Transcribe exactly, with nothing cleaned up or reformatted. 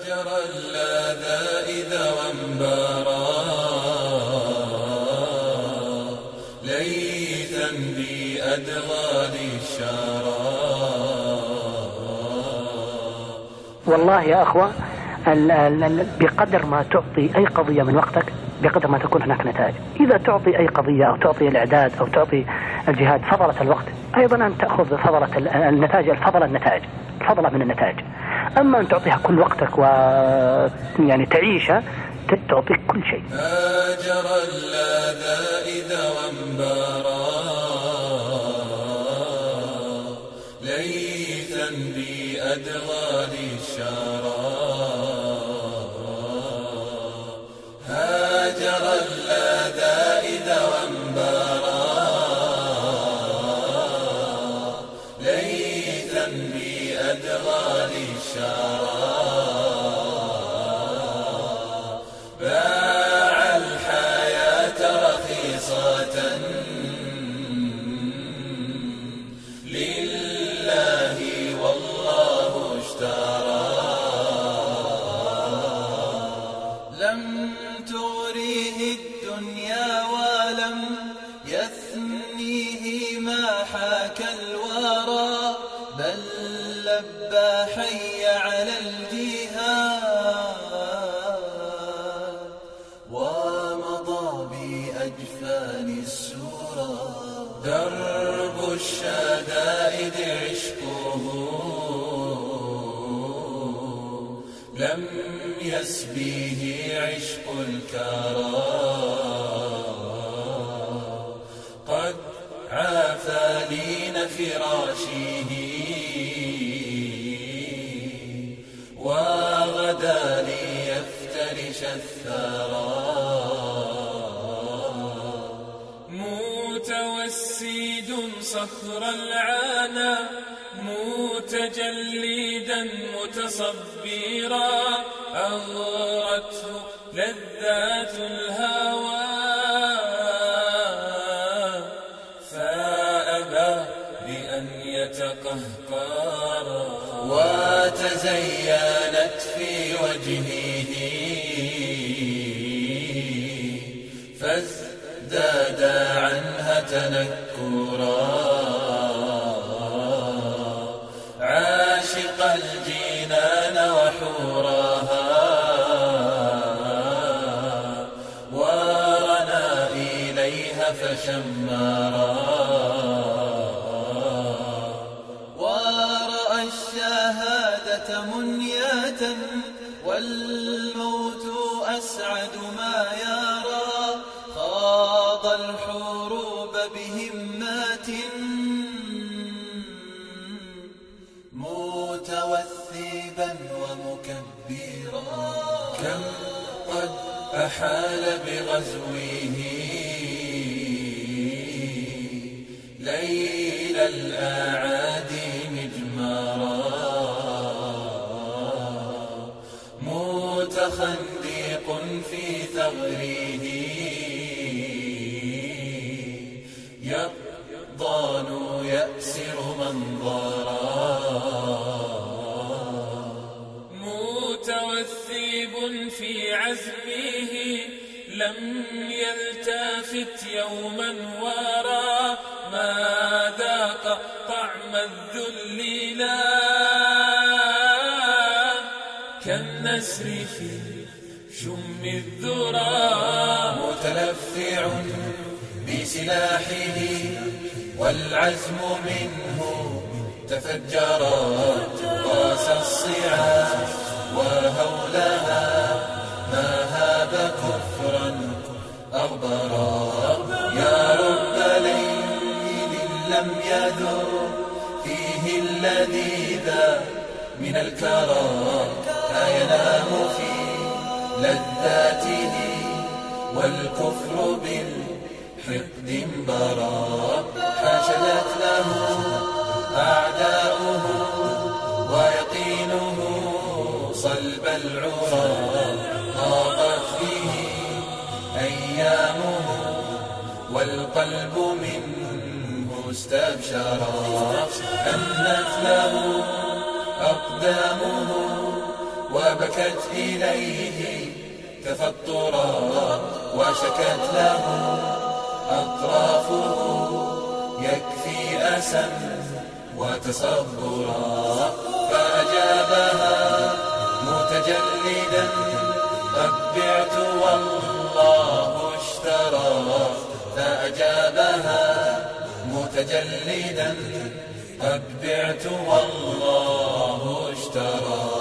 هاجر اللذائذ وانبارا ليثا بأدغال الشارى. والله يا أخوة بقدر ما تعطي أي قضية من وقتك بقدر ما تكون هناك نتائج. إذا تعطي أي قضية أو تعطي الإعداد أو تعطي الجهاد فضلة الوقت، أيضا أن تأخذ فضلة النتائج، الفضل النتائج الفضلة من النتائج. أما أن تعطيها كل وقتك و يعني تعيشها تعطيك كل شيء. هاجر اللذائذ وانبارا ليثا بأدغال الشارى. هاجر اللذائذ وانبارا ليثا بأدغال الشارى. باع الحياة رخيصة لله والله اشترى. لم تغريه الدنيا ولم يثنيه ما حاك الورى، بل لبى حي على الجهاد ومضى بأجفان السورى. درب الشدائد عشقه لم يسبيه عشق الكرى. قد عافى لين فراشه وغدا ليفترش الثرى. متوسد صخر العانى متجلدا متصبرا، أغرته لذات الهوى فأبى بأن يتقهقرا. وتزينت في وجهه فازداد عنها تنكرا. عاشق الجنان وحورها ورنا إليها فشمرا. ورأى الشهادة منية والموت أسعد ما يرى. خاض الحروب بهمات متوثبا ومكبرا. كم قد أحال بغزوه ليل الأعادي مجمرا. متخندق في ثغره يقضان يأسر منظرا. متوثب في عزمه لم يلتفت يوما ورا. ما ذاق طعم الذل لا كالنسر في شم الذرى. متلفع بسلاحه والعزم منه تفجرا. قاس الصعاب وهولها ما هاب كفرا أغبرا. يا رب ليل لم يذر فيه اللذيذ من الكرى. لا ينام في لذاته والكفر بالحقد انبرى. حشدت له أعداؤه ويقينه صلب العرى. ضاقت فيه أيامه والقلب منه استبشرا. أنت له أقدامه وبكت إليه تفطرا وشكت له أطرافه يكفي أسا وتصبرا، فأجابها متجلدا قد بعت والله اشترى، فأجابها متجلدا قد بعت والله اشترى.